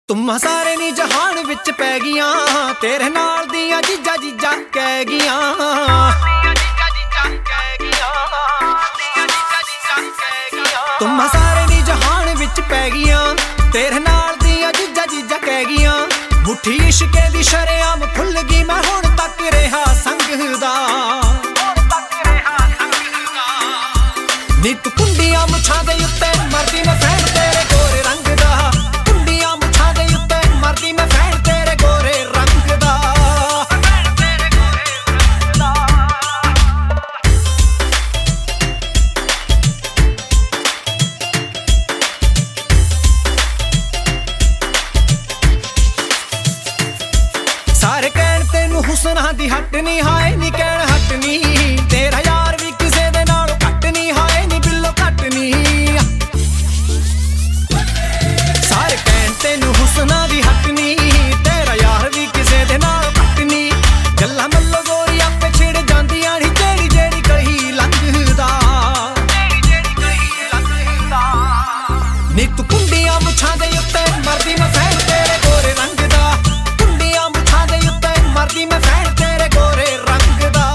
ਤੁਮਾਂ ਸਾਰੇ ਨੀ ਜਹਾਨ ਵਿੱਚ ਪੈ ਗਈਆਂ, ਤੇਰੇ ਨਾਲ ਦੀਆਂ ਜੀਜਾ ਜੀਜਾ ਕਹਿ ਗਈਆਂ। ਤੁਮਾਂ ਸਾਰੇ ਨੀ ਜਹਾਨ ਵਿੱਚ ਪੈ ਗਈਆਂ, ਤੇਰੇ ਨਾਲ ਦੀਆਂ ਜੀਜਾ ਜੀਜਾ ਕਹਿ ਗਈਆਂ। ਮੁੱਠੀ ਇਸ਼ਕੇ ਦੀ ਸ਼ਰੇਆਮ ਖੁੱਲ ਗਈ, ਮੈਂ ਹੁਣ ਤੱਕ ਰਿਹਾ ਸੰਗਦਾ। ਨੀ ਤੂੰ ਕੁੰਡੀਆਂ ਮੁੱਛਾਂ ਦੇ ਉੱਤੇ ਮਰਦੀ ਮੈਂ ਫੈਨ ਤੇਰੇ ਗੋਰੇ ਰੰਗ ਦਾ। ਕੁੰਡੀਆਂ ਮੁੱਛਾਂ ਦੇ ਉੱਤੇ ਮਰਦੀ ਮੈਂ ਫੈਨ ਤੇਰੇ ਗੋਰੇ ਰੰਗ ਦਾ। ਸਾਰੇ ਕਹਿਣ ਤੈਨੂੰ ਹੁਸਨਾਂ ਦੀ ਹੱਟ ਨੀ, ਹਾਏ ਨੀ ਕਹਿਣ ਹੱਟ ਨੀ। ਤੇਰਾ ਯਾਰ ਵੀ ਕਿਸੇ ਦੇ ਨਾਲੋਂ ਘੱਟ ਨੀ, ਹਾਏ ਨੀ ਬਿੱਲੋ ਘੱਟ ਨੀ। ਸਾਰੇ ਕਹਿਣ ਤੈਨੂੰ ਹੁਸਨਾਂ ਦੀ ਹੱਟ ਨੀ, ਤੇਰਾ ਯਾਰ ਵੀ ਕਿਸੇ ਦੇ ਨਾਲੋਂ ਘੱਟ ਨੀ। ਗੱਲਾਂ ਮੱਲੋ ਗੋਰੀ ਆਪੇ ਛਿੜ ਜਾਂਦੀਆਂ ਨੀ, ਜਿਹੜੀ ਜਿਹੜੀ ਕਹੀ ਲੰਘਦਾ। ਨੀ ਤੂੰ ਕੁੰਡੀਆਂ ਮੁੱਛਾਂ ਦੇ ਉੱਤੇ ਮਰਦੀ ਮੈਂ ਫੈਨ ਤੇਰੇ ਗੋਰੇ ਰੰਗ ਦਾ। ਕੁੰਡੀਆਂ ਮੁੱਛਾਂ ਦੇ ਉੱਤੇ ਮਰਦੀ ਮੈਂ ਫੈਨ ਤੇਰੇ ਗੋਰੇ ਰੰਗ ਦਾ।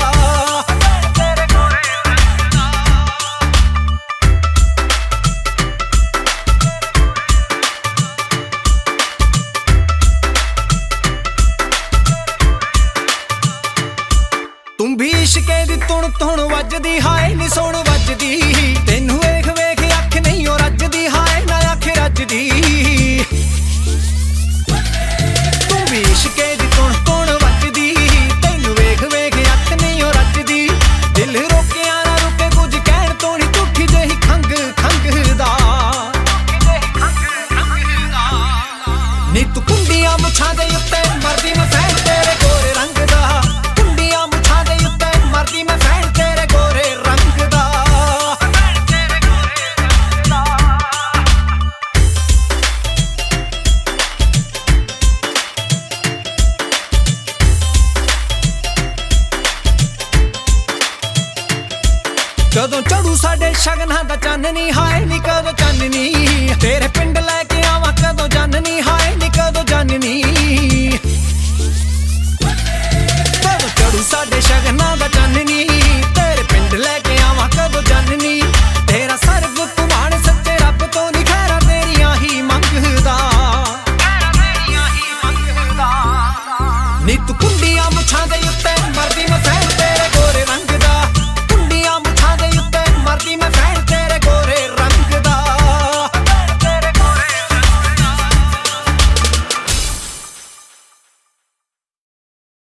ਤੂੰ ਵੀ ਇਸ਼ਕੇ ਦੀ ਤੁਣ ਤੁਣ ਵੱਜਦੀ, ਹਾਏ ਨੀ ਸੁਣ ਵੱਜਦੀ। ਤੈਨੂੰ ਵੇਖ ਵੇਖ ਅੱਖ ਨਹੀਂ ਓ ਰੱਜਦੀ, ਹਾਏ ਨਾ ਅੱਖ ਰੱਜਦੀ। ਤੂੰ ਵੀ ਇਸ਼ਕੇ ਦੀ ਤੁਣ ਤੁਣ ਵੱਜਦੀ, ਤੈਨੂੰ ਵੇਖ ਵੇਖ ਅੱਖ ਨਹੀਂ ਓ ਰੱਜਦੀ। ਦਿਲ ਰੋਕਿਆ ਨਾ ਰੁਕੇ ਕੁਝ ਕਹਿਣ ਤੋਂ ਨੀ, ਝੂਠੀ ਜਿਹੀ ਖੰਗ ਖੰਗਦਾ। ਨੀ ਤੂੰ ਕੁੰਡੀਆਂ ਮੁੱਛਾਂ ਦੇ ਉੱਤੇ ਮਰਦੀ ਮੈਂ ਫੈਨ ਤੇਰੇ ਗੋਰੇ ਰੰਗ ਦਾ। ਕੁੰਡੀਆਂ ਮੁੱਛਾਂ ਦੇ ਉੱਤੇ ਮਰਦੀ ਮੈਂ ਫੈਨ ਤੇਰੇ ਗੋਰੇ ਰੰਗ ਦਾ। ਜਦੋਂ ਚੜੂ ਸਾਡੇ ਸ਼ਗਨਾਂ ਦਾ ਚਾਨਣੀ, ਹਾਏ